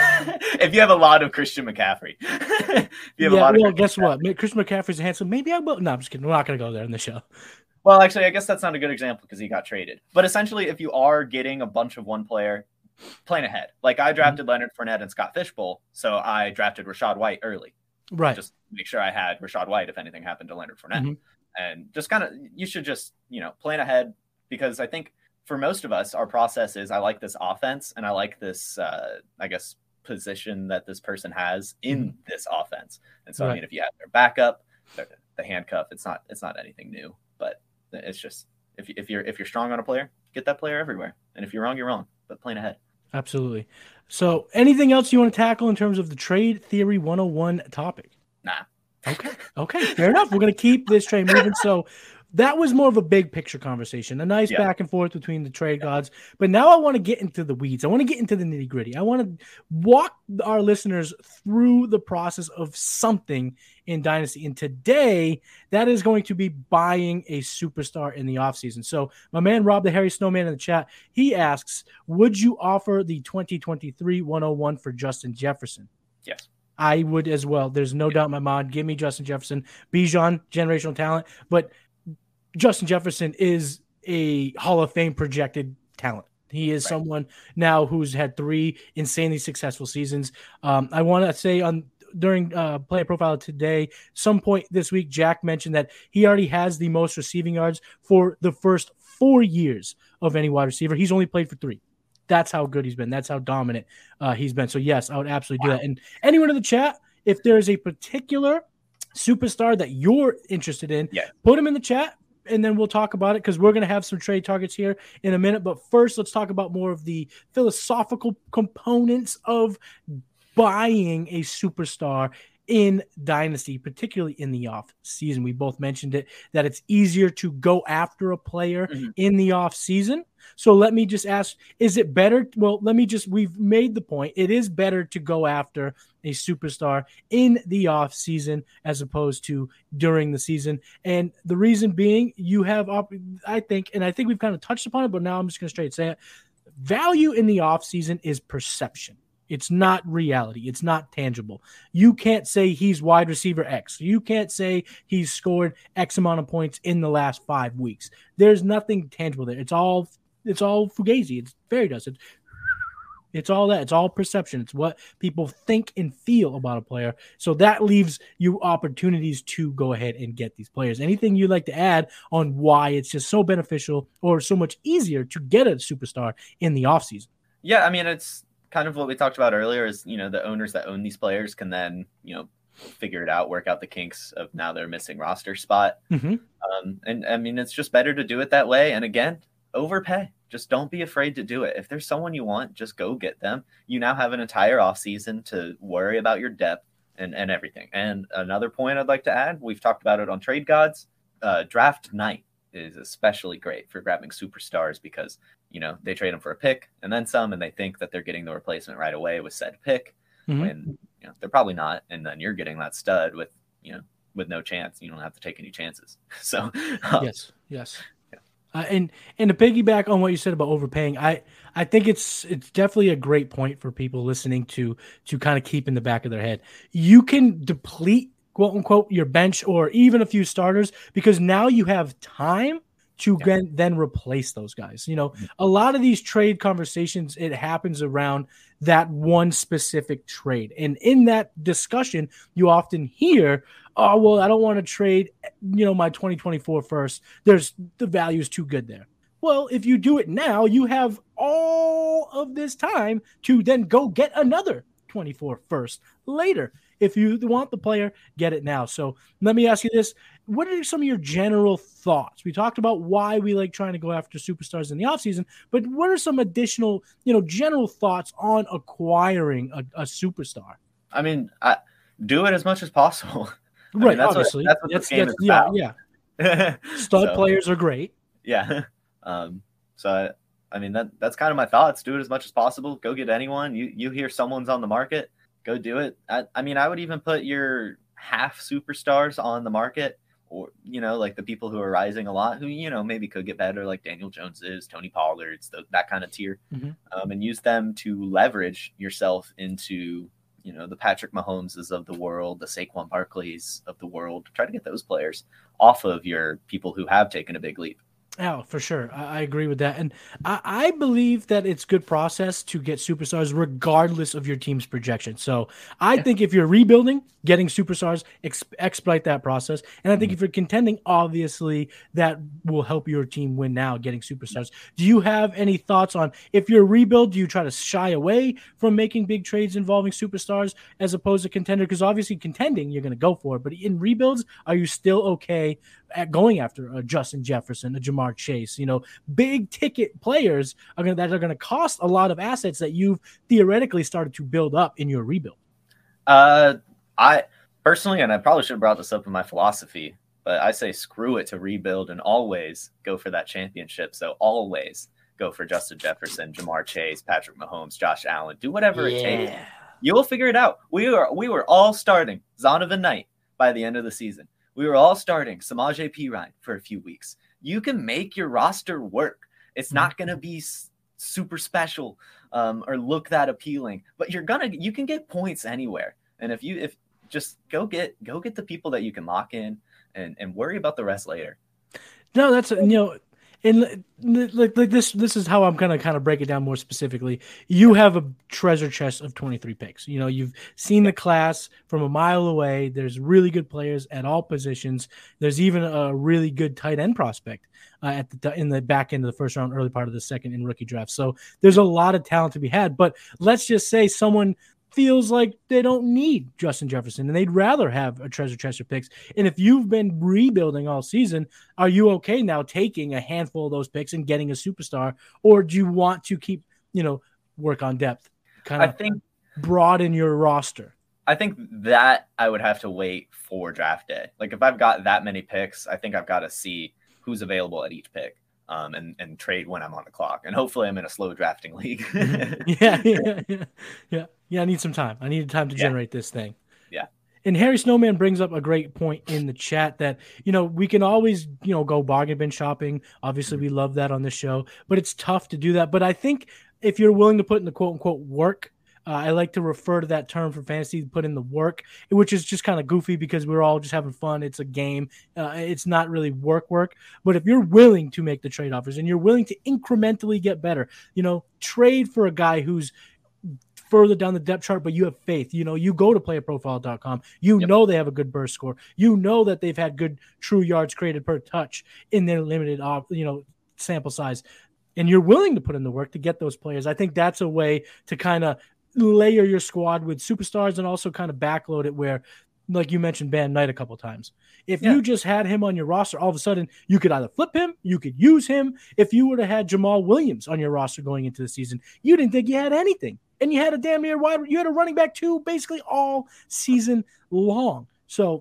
if you have a lot of Christian McCaffrey, if you have yeah, a lot well, of guess what? Christian McCaffrey's handsome. Maybe I will. No, I'm just kidding. We're not going to go there in the show. Well, actually, I guess that's not a good example because he got traded. But essentially, if you are getting a bunch of one player, plan ahead. Like I drafted mm-hmm. Leonard Fournette and Scott Fishbowl, so I drafted Rachaad White early. Right. Just make sure I had Rachaad White if anything happened to Leonard Fournette. Mm-hmm. And just kind of, you should just, you know, plan ahead because I think for most of us, our process is I like this offense and I like this, uh, I guess, position that this person has in mm-hmm. this offense. And so, right. I mean, if you have their backup, the handcuff, it's not, it's not anything new, but it's just, if, if you're, if you're strong on a player, get that player everywhere. And if you're wrong, you're wrong, but plan ahead. Absolutely. So anything else you want to tackle in terms of the Trade Theory one oh one topic? Nah. Okay. Okay. Fair enough. We're going to keep this train moving. So that was more of a big picture conversation, a nice yeah. back and forth between the trade gods. But now I want to get into the weeds. I want to get into the nitty gritty. I want to walk our listeners through the process of something in Dynasty. And today, that is going to be buying a superstar in the offseason. So my man, Rob, the Harry Snowman in the chat, he asks, would you offer the twenty twenty-three one oh one for Justin Jefferson? Yes. I would as well. There's no doubt in my mind. Give me Justin Jefferson. Bijan, generational talent. But Justin Jefferson is a Hall of Fame projected talent. He is right. someone now who's had three insanely successful seasons. Um, I want to say on during uh, Player Profile today, some point this week, Jack mentioned that he already has the most receiving yards for the first four years of any wide receiver. He's only played for three. That's how good he's been. That's how dominant uh, he's been. So, yes, I would absolutely wow. do that. And anyone in the chat, if there's a particular superstar that you're interested in, yeah. put him in the chat, and then we'll talk about it because we're going to have some trade targets here in a minute. But first, let's talk about more of the philosophical components of buying a superstar in Dynasty, particularly in the off season. We both mentioned it, that it's easier to go after a player mm-hmm. in the off season. So let me just ask, is it better? Well, let me just, we've made the point. It is better to go after a superstar in the off season as opposed to during the season. And the reason being you have, I think, and I think we've kind of touched upon it, but now I'm just going to straight say it. Value in the off season is perception. It's not reality. It's not tangible. You can't say he's wide receiver X. You can't say he's scored X amount of points in the last five weeks. There's nothing tangible there. It's all it's all fugazi. It's fairy dust. It's, it's all that. It's all perception. It's what people think and feel about a player. So that leaves you opportunities to go ahead and get these players. Anything you'd like to add on why it's just so beneficial or so much easier to get a superstar in the offseason? Yeah, I mean, it's kind of what we talked about earlier is, you know, the owners that own these players can then, you know, figure it out, work out the kinks of now their missing roster spot. Mm-hmm. Um, and I mean, it's just better to do it that way. And again, overpay. Just don't be afraid to do it. If there's someone you want, just go get them. You now have an entire offseason to worry about your depth and, and everything. And another point I'd like to add, we've talked about it on Trade Gods, uh, draft night is especially great for grabbing superstars because, you know, they trade them for a pick and then some, and they think that they're getting the replacement right away with said pick mm-hmm. when, you know, they're probably not. And then you're getting that stud with, you know, with no chance. You don't have to take any chances. So, um, yes, yes. Yeah. Uh, and, and to piggyback on what you said about overpaying, I, I think it's, it's definitely a great point for people listening to, to kind of keep in the back of their head. You can deplete, quote unquote, your bench or even a few starters because now you have time to yeah. then, then replace those guys. You know, a lot of these trade conversations, it happens around that one specific trade. And in that discussion, you often hear, oh, well, I don't want to trade, you know, my twenty twenty-four first. There's the value is too good there. Well, if you do it now, you have all of this time to then go get another twenty-four first later. If you want the player, get it now. So let me ask you this. What are some of your general thoughts? We talked about why we like trying to go after superstars in the offseason, but what are some additional, you know, general thoughts on acquiring a, a superstar? I mean, I, do it as much as possible. I right, mean, that's obviously. What, that's what that's, this game that's, is yeah, about. Yeah. Stud so, players are great. Yeah. Um, so, I, I mean, that that's kind of my thoughts. Do it as much as possible. Go get anyone. You you hear someone's on the market, go do it. I, I mean, I would even put your half superstars on the market, or, you know, like the people who are rising a lot, who, you know, maybe could get better, like Daniel Jones's, Tony Pollard's, the, that kind of tier, mm-hmm. um, and use them to leverage yourself into, you know, the Patrick Mahomeses of the world, the Saquon Barkleys of the world. Try to get those players off of your people who have taken a big leap. Oh, for sure. I, I agree with that. And I, I believe that it's good process to get superstars regardless of your team's projection. So I yeah. think if you're rebuilding, getting superstars, ex- exploit that process. And I think mm-hmm. if you're contending, obviously that will help your team win now, getting superstars. Yeah. Do you have any thoughts on if you're a rebuild, do you try to shy away from making big trades involving superstars as opposed to contender? Because obviously contending, you're going to go for it. But in rebuilds, are you still okay at going after a Justin Jefferson, a Jamar Chase, you know, big ticket players are going that are going to cost a lot of assets that you've theoretically started to build up in your rebuild? Uh, I personally, and I probably should have brought this up in my philosophy, but I say screw it to rebuild and always go for that championship. So always go for Justin Jefferson, Jamar Chase, Patrick Mahomes, Josh Allen, do whatever yeah. it takes. You will figure it out. We were, we were all starting Zonovan Knight by the end of the season. We were all starting Samaje Perine for a few weeks. You can make your roster work. It's not going to be s- super special um, or look that appealing, but you're gonna you can get points anywhere. And if you if just go get go get the people that you can lock in and and worry about the rest later. No, that's you know. And like, like this, this is how I'm gonna kind of break it down more specifically. You have a treasure chest of twenty-three picks. You know, you've seen the class from a mile away. There's really good players at all positions. There's even a really good tight end prospect uh, at the in the back end of the first round, early part of the second in rookie draft. So there's a lot of talent to be had. But let's just say someone feels like they don't need Justin Jefferson and they'd rather have a treasure chest of picks. And if you've been rebuilding all season, are you okay now taking a handful of those picks and getting a superstar, or do you want to keep, you know, work on depth, kind of I think, broaden your roster? I think that I would have to wait for draft day. Like if I've got that many picks, I think I've got to see who's available at each pick. Um, and, and trade when I'm on the clock. And hopefully I'm in a slow drafting league. yeah, yeah, yeah, yeah. Yeah, I need some time. I need time to yeah. generate this thing. Yeah. And Harry Snowman brings up a great point in the chat that, you know, we can always, you know, go bargain bin shopping. Obviously, we love that on this show, but it's tough to do that. But I think if you're willing to put in the quote unquote work, Uh, I like to refer to that term for fantasy, put in the work, which is just kind of goofy because we're all just having fun. It's a game. Uh, it's not really work work. But if you're willing to make the trade offers and you're willing to incrementally get better, you know, trade for a guy who's further down the depth chart, but you have faith. You know, you go to player profile dot com. You yep. know they have a good burst score. You know that they've had good true yards created per touch in their limited, you know, sample size. And you're willing to put in the work to get those players. I think that's a way to kind of layer your squad with superstars and also kind of backload it where, like you mentioned, Van Knight a couple times. If yeah. you just had him on your roster, all of a sudden you could either flip him, you could use him. If you would have had Jamal Williams on your roster going into the season, you didn't think you had anything. And you had a damn near wide, you had a running back too, basically all season long. So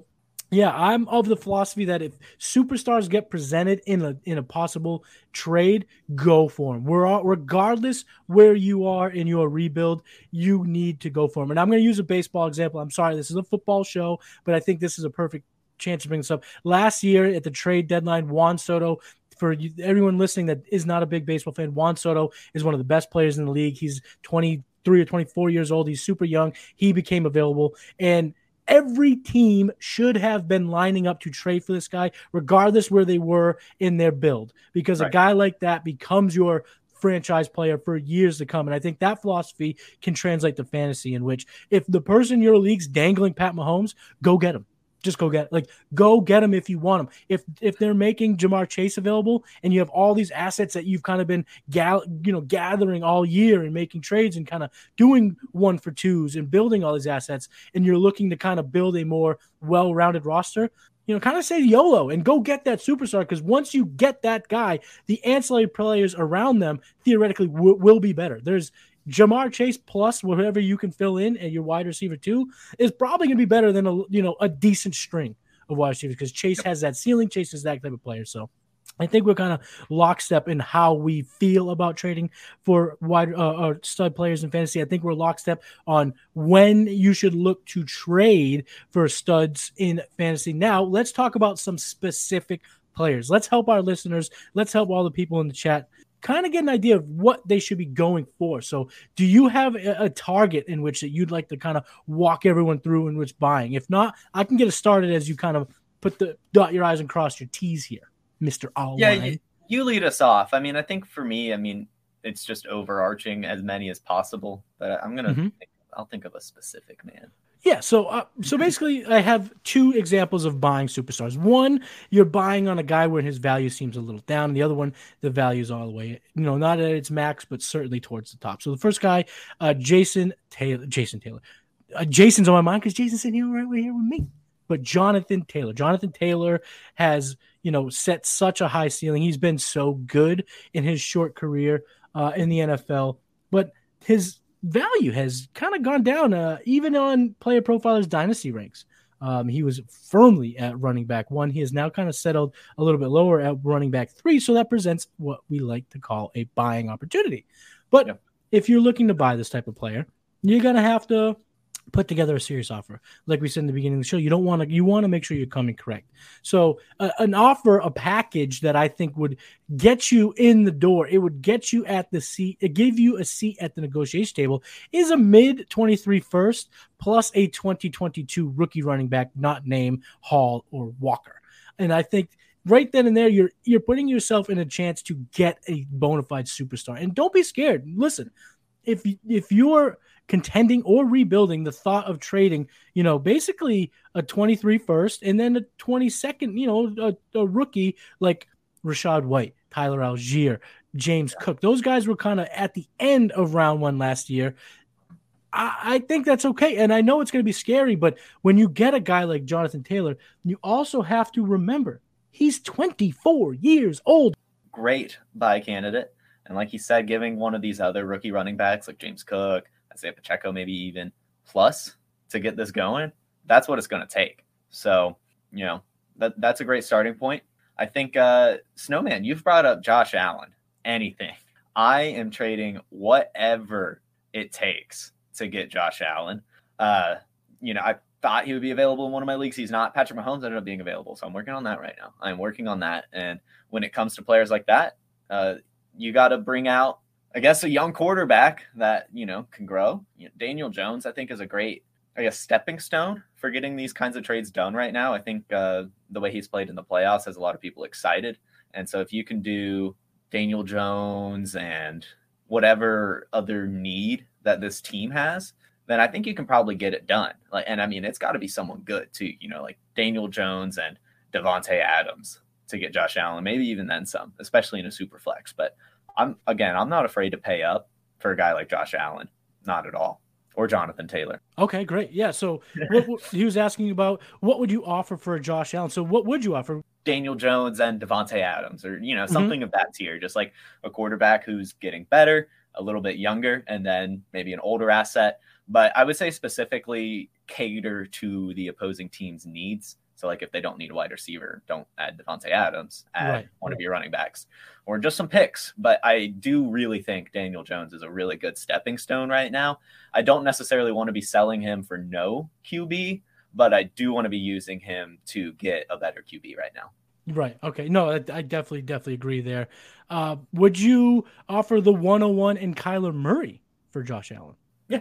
Yeah, I'm of the philosophy that if superstars get presented in a in a possible trade, go for them. We're all, regardless where you are in your rebuild, you need to go for them. And I'm going to use a baseball example. I'm sorry, this is a football show, but I think this is a perfect chance to bring this up. Last year at the trade deadline, Juan Soto. For you, everyone listening that is not a big baseball fan, Juan Soto is one of the best players in the league. He's twenty-three or twenty-four years old. He's super young. He became available, and every team should have been lining up to trade for this guy, regardless where they were in their build, because right. a guy like that becomes your franchise player for years to come. And I think that philosophy can translate to fantasy, in which if the person in your league's dangling Pat Mahomes, go get him. Just go get like go get them if you want them. If if they're making Jamar Chase available and you have all these assets that you've kind of been gal- you know gathering all year and making trades and kind of doing one for twos and building all these assets, and you're looking to kind of build a more well-rounded roster, you know, kind of say YOLO and go get that superstar, because once you get that guy, the ancillary players around them theoretically w- will be better. There's Jamar Chase plus whatever you can fill in at your wide receiver two is probably going to be better than a you know a decent string of wide receivers, because Chase has that ceiling. Chase is that type of player. So I think we're kind of lockstep in how we feel about trading for wide uh, uh, stud players in fantasy. I think we're lockstep on when you should look to trade for studs in fantasy. Now let's talk about some specific players. Let's help our listeners. Let's help all the people in the chat kind of get an idea of what they should be going for. So do you have a, a target in which that you'd like to kind of walk everyone through in which buying? If not, I can get it started as you kind of put the dot your I's and cross your T's here, Mister All Yeah, you, you lead us off. I mean, I think for me, I mean, it's just overarching as many as possible, but I'm going to, mm-hmm. I'll think of a specific man. Yeah, so uh, so basically I have two examples of buying superstars. One, you're buying on a guy where his value seems a little down. The other one, the value is all the way, you know, not at its max, but certainly towards the top. So the first guy, uh, Jason Taylor, Jason Taylor. Uh, Jason's on my mind because Jason's sitting here right here with me. But Jonathan Taylor. Jonathan Taylor has, you know, set such a high ceiling. He's been so good in his short career uh, in the N F L. But his value has kind of gone down, uh, even on Player Profiler's dynasty ranks. Um, he was firmly at running back one. He has now kind of settled a little bit lower at running back three. So that presents what we like to call a buying opportunity. But yep. if you're looking to buy this type of player, you're going to have to put together a serious offer. Like we said in the beginning of the show, you don't want to, you want to make sure you're coming correct. So uh, an offer, a package that I think would get you in the door, it would get you at the seat, it give you a seat at the negotiation table, is a mid twenty-three first plus a twenty twenty-two rookie running back, not named Hall or Walker. And I think right then and there, you're, you're putting yourself in a chance to get a bona fide superstar. And don't be scared. Listen, if, if you're contending or rebuilding, the thought of trading, you know, basically a twenty-three first and then a twenty-second, you know, a, a rookie like Rachaad White, Tyler Algier, James Cook. Those guys were kind of at the end of round one last year. I, I think that's okay. And I know it's going to be scary, but when you get a guy like Jonathan Taylor, you also have to remember he's twenty-four years old. Great buy candidate. And like he said, giving one of these other rookie running backs like James Cook, Isaiah Pacheco, maybe even plus to get this going, that's what it's going to take. So, you know, that that's a great starting point. I think, uh, Snowman, you've brought up Josh Allen. Anything. I am trading whatever it takes to get Josh Allen. Uh, you know, I thought he would be available in one of my leagues. He's not. Patrick Mahomes ended up being available, so I'm working on that right now. I'm working on that. And when it comes to players like that, uh, you got to bring out, I guess, a young quarterback that, you know, can grow. You know, Daniel Jones, I think, is a great, I guess, stepping stone for getting these kinds of trades done right now. I think uh, the way he's played in the playoffs has a lot of people excited. And so if you can do Daniel Jones and whatever other need that this team has, then I think you can probably get it done. Like, and I mean, it's got to be someone good too, you know, like Daniel Jones and Devontae Adams to get Josh Allen, maybe even then some, especially in a super flex. But I'm, again, I'm not afraid to pay up for a guy like Josh Allen. Not at all. Or Jonathan Taylor. Okay, great. Yeah. So what, what, he was asking about, what would you offer for a Josh Allen? So what would you offer? Daniel Jones and Devontae Adams, or, you know, something mm-hmm. of that tier, just like a quarterback who's getting better, a little bit younger, and then maybe an older asset. But I would say specifically cater to the opposing team's needs So like if they don't need a wide receiver, don't add Devontae Adams, add right. one of your running backs or just some picks. But I do really think Daniel Jones is a really good stepping stone right now. I don't necessarily want to be selling him for no Q B, but I do want to be using him to get a better Q B right now. Right. Okay. No, I, I definitely, definitely agree there. Uh, would you offer the one oh one and Kyler Murray for Josh Allen? Yeah.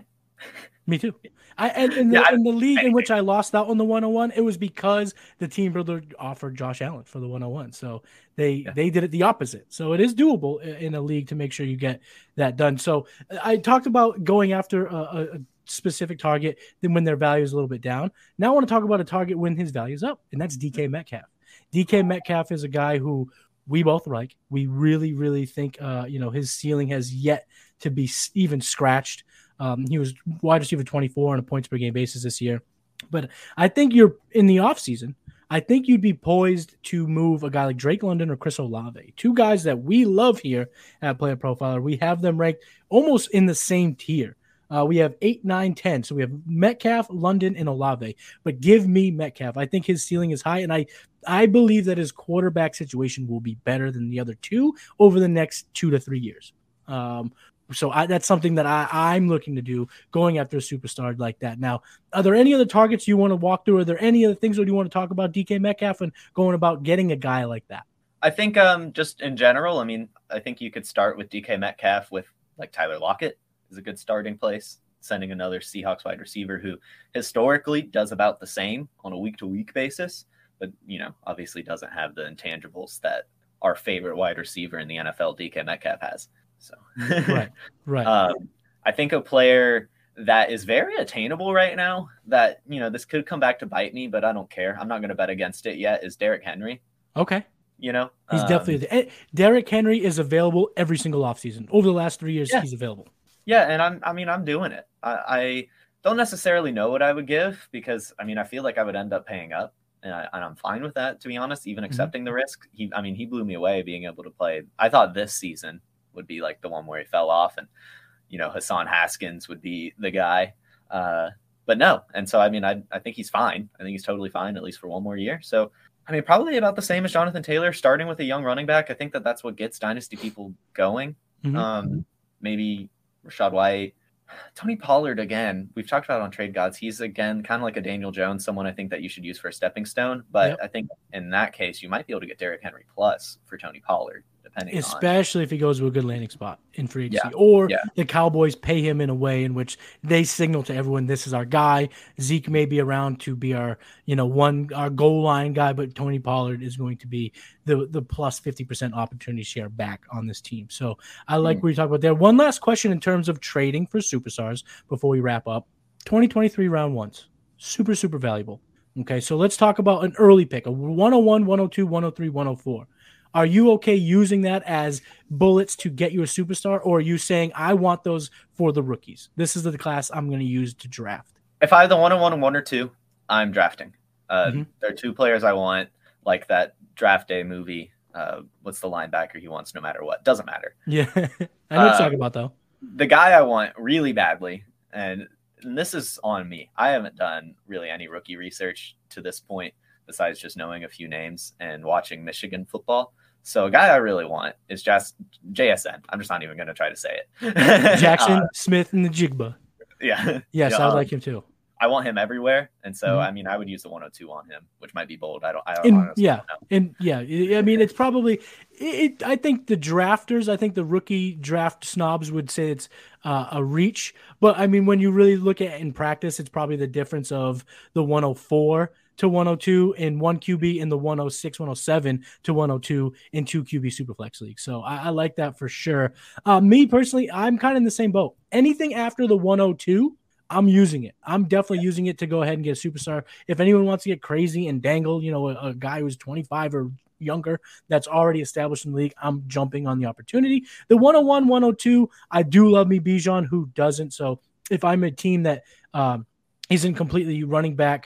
Me too. I and in the, yeah, I, in the league anything. in which I lost out on the one oh one, it was because the team builder offered Josh Allen for the one oh one. So they yeah. they did it the opposite. So it is doable in a league to make sure you get that done. So I talked about going after a, a specific target then when their value is a little bit down. Now I want to talk about a target when his value is up, and that's D K Metcalf. D K Metcalf is a guy who we both like. We really, really think uh, you know, his ceiling has yet to be even scratched. Um, he was wide receiver twenty-four on a points per game basis this year. But I think you're in the offseason. I think you'd be poised to move a guy like Drake London or Chris Olave, two guys that we love here at Player Profiler. We have them ranked almost in the same tier. Uh, we have eight, nine, ten. So we have Metcalf, London, and Olave. But give me Metcalf. I think his ceiling is high, and I, I believe that his quarterback situation will be better than the other two over the next two to three years. Um, So I, that's something that I, I'm looking to do, going after a superstar like that. Now, are there any other targets you want to walk through? Are there any other things that you want to talk about D K Metcalf and going about getting a guy like that? I think um, just in general, I mean, I think you could start with D K Metcalf with like Tyler Lockett is a good starting place. Sending another Seahawks wide receiver who historically does about the same on a week-to-week basis, but, you know, obviously doesn't have the intangibles that our favorite wide receiver in the N F L, D K Metcalf, has. So, right, right. Um, I think a player that is very attainable right now that, you know, this could come back to bite me, but I don't care. I'm not going to bet against it yet, is Derrick Henry. Okay. You know, he's um, definitely, Derrick Henry is available every single offseason. Over the last three years, yeah. he's available. Yeah. And I'm, I mean, I'm doing it. I, I don't necessarily know what I would give because, I mean, I feel like I would end up paying up. And, I, and I'm fine with that, to be honest, even accepting mm-hmm. the risk. He, I mean, he blew me away being able to play. I thought this season would be like the one where he fell off and, you know, Hassan Haskins would be the guy. Uh, but no. And so, I mean, I, I think he's fine. I think he's totally fine, at least for one more year. So, I mean, probably about the same as Jonathan Taylor, starting with a young running back. I think that that's what gets dynasty people going. Mm-hmm. Um, maybe Rachaad White, Tony Pollard again. We've talked about it on Trade Gods. He's again kind of like a Daniel Jones, someone I think that you should use for a stepping stone. But yep. I think in that case, you might be able to get Derrick Henry plus for Tony Pollard. Especially on. if he goes to a good landing spot in free agency, yeah. or yeah. the Cowboys pay him in a way in which they signal to everyone, this is our guy. Zeke may be around to be our, you know, one, our goal line guy, but Tony Pollard is going to be the, the plus fifty percent opportunity share back on this team. So I like mm. what you talk about there. One last question in terms of trading for superstars before we wrap up. twenty twenty-three round ones, super, super valuable. Okay. So let's talk about an early pick, a one oh one, one oh two, one oh three, one oh four. Are you okay using that as bullets to get you a superstar, or are you saying, I want those for the rookies? This is the class I'm going to use to draft. If I have the one oh one and one or two, I'm drafting. Uh, mm-hmm. There are two players I want, like that draft day movie. Uh, what's the linebacker he wants no matter what? Doesn't matter. Yeah, I know uh, what you're talking about, though. The guy I want really badly, and, and this is on me. I haven't done really any rookie research to this point, besides just knowing a few names and watching Michigan football. So a guy I really want is just J S N. I'm just not even going to try to say it. Jackson uh, Smith and the Jigba. Yeah. Yes, yeah, I um, like him too. I want him everywhere. And so, mm-hmm. I mean, I would use the one oh two on him, which might be bold. I don't, I don't and, honestly yeah. don't know. And yeah, I mean, it's probably, it, I think the drafters, I think the rookie draft snobs would say it's uh, a reach. But I mean, when you really look at it in practice, it's probably the difference of the one oh four to one oh two in one Q B and the one oh six, one oh seven to one oh two in two Q B Superflex League. So I, I like that for sure. Uh, me personally, I'm kind of in the same boat. Anything after the one oh two, I'm using it. I'm definitely using it to go ahead and get a superstar. If anyone wants to get crazy and dangle, you know, a, a guy who's twenty-five or younger that's already established in the league, I'm jumping on the opportunity. The one oh one, one oh two, I do love me Bijan. Who doesn't? So if I'm a team that um, isn't completely running back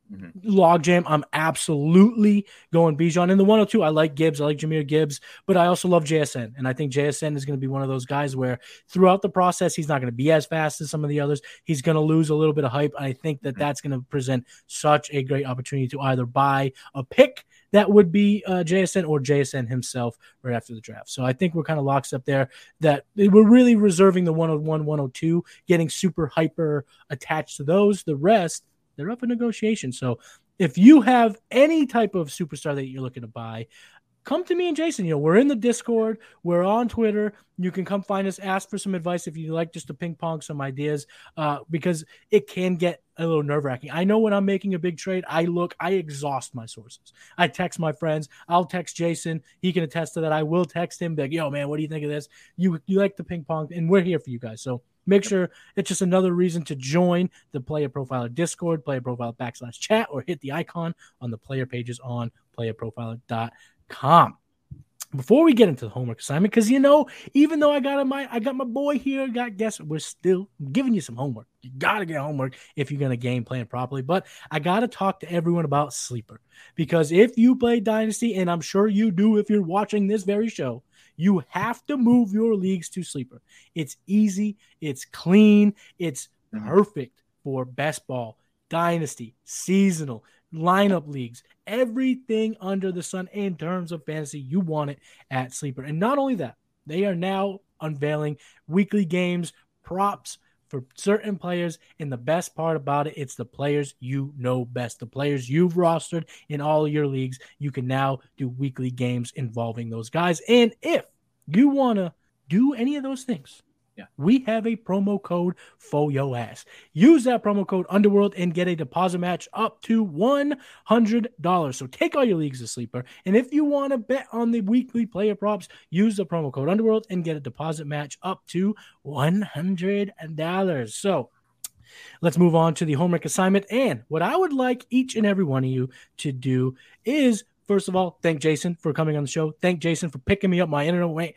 Mm-hmm. Logjam, I'm absolutely going Bijan. In the one oh two, I like Gibbs. I like Jahmyr Gibbs, but I also love J S N. And I think J S N is going to be one of those guys where throughout the process, he's not going to be as fast as some of the others. He's going to lose a little bit of hype. I think that mm-hmm. that's going to present such a great opportunity to either buy a pick that would be uh, J S N or J S N himself right after the draft. So I think we're kind of locked up there that we're really reserving the one oh one, one oh two, getting super hyper attached to those. The rest, they're up in negotiation. So if you have any type of superstar that you're looking to buy, come to me and Jason. You know, we're in the Discord. We're on Twitter. You can come find us, ask for some advice if you like just to ping pong some ideas, uh, because it can get a little nerve wracking. I know when I'm making a big trade, I look, I exhaust my sources. I text my friends. I'll text Jason. He can attest to that. I will text him, be like, yo, man, what do you think of this? You, you like the ping pong, and we're here for you guys. So make sure it's just another reason to join the Player Profiler Discord, Player Profiler backslash chat, or hit the icon on the player pages on player profiler dot com. Before we get into the homework assignment, because you know, even though I got my I got my boy here, got guess we're still giving you some homework. You gotta get homework if you're gonna game plan properly. But I gotta talk to everyone about Sleeper, because if you play Dynasty, and I'm sure you do if you're watching this very show, you have to move your leagues to Sleeper. It's easy, it's clean, it's perfect for best ball, Dynasty, seasonal, lineup leagues, everything under the sun in terms of fantasy. You want it at Sleeper. And not only that, they are now unveiling weekly games, props for certain players. And the best part about it, it's the players you know best, the players you've rostered in all of your leagues. You can now do weekly games involving those guys. And if you want to do any of those things, yeah, we have a promo code for your ass. Use that promo code Underworld and get a deposit match up to one hundred dollars. So take all your leagues to Sleeper. And if you want to bet on the weekly player props, use the promo code Underworld and get a deposit match up to one hundred dollars. So let's move on to the homework assignment. And what I would like each and every one of you to do is, first of all, thank Jason for coming on the show. Thank Jason for picking me up my internet went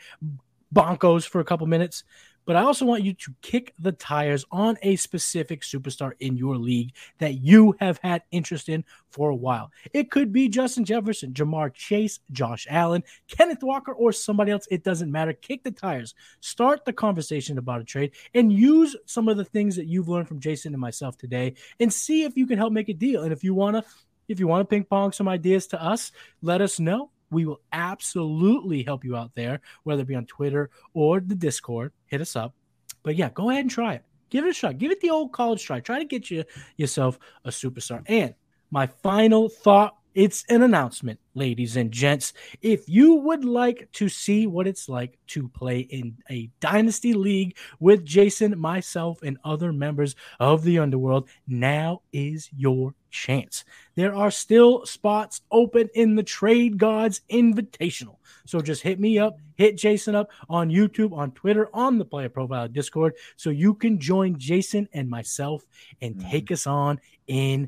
bonkos for a couple minutes. But I also want you to kick the tires on a specific superstar in your league that you have had interest in for a while. It could be Justin Jefferson, Jamar Chase, Josh Allen, Kenneth Walker, or somebody else. It doesn't matter. Kick the tires. Start the conversation about a trade and use some of the things that you've learned from Jason and myself today and see if you can help make a deal. And if you want to, if you want to ping pong some ideas to us, let us know. We will absolutely help you out there, whether it be on Twitter or the Discord. Hit us up. But yeah, go ahead and try it. Give it a shot. Give it the old college try. Try to get you yourself a superstar. And my final thought, it's an announcement, ladies and gents. If you would like to see what it's like to play in a Dynasty League with Jason, myself, and other members of the Underworld, now is your chance. There are still spots open in the Trade Gods Invitational. So just hit me up, hit Jason up on YouTube, on Twitter, on the Player Profile Discord, so you can join Jason and myself and mm-hmm. take us on in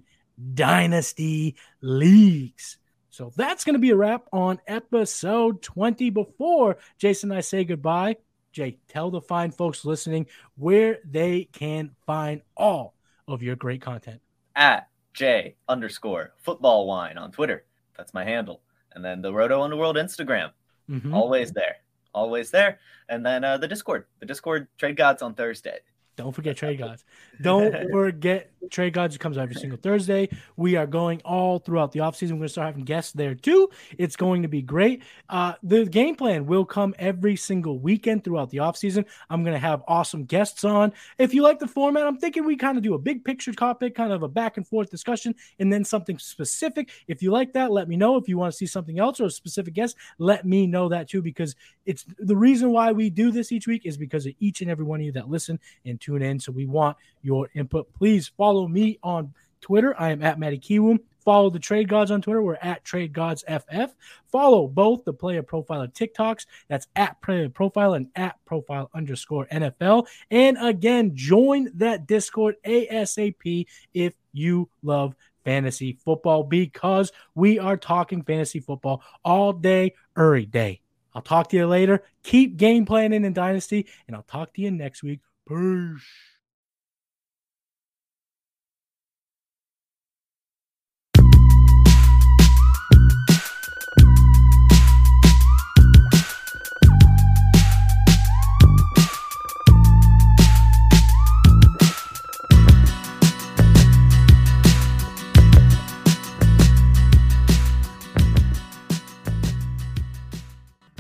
Dynasty Leagues. So that's going to be a wrap on episode twenty. Before Jason and I say goodbye, Jay, tell the fine folks listening where they can find all of your great content. At J underscore football wine on Twitter. That's my handle. And then the Roto Underworld Instagram. Mm-hmm. Always there. Always there. And then uh, the Discord. The Discord Trade Gods on Thursday. Don't forget Trade Gods. Don't forget Trade Gods. It comes out every single Thursday. We are going all throughout the offseason. We're going to start having guests there too. It's going to be great. Uh, the game plan will come every single weekend throughout the offseason. I'm going to have awesome guests on. If you like the format, I'm thinking we kind of do a big picture topic, kind of a back and forth discussion, and then something specific. If you like that, let me know. If you want to see something else or a specific guest, let me know that too, because it's the reason why we do this each week is because of each and every one of you that listen and tune in. So we want your input. Please follow me on Twitter. I am at Matty Kiwoom. Follow the Trade Gods on Twitter. We're at Trade Gods F F. Follow both the Player Profiler TikToks. That's at Player Profile and at Profile underscore N F L. And again, join that Discord ASAP if you love fantasy football, because we are talking fantasy football all day, every day. I'll talk to you later. Keep game planning in Dynasty, and I'll talk to you next week. Peace.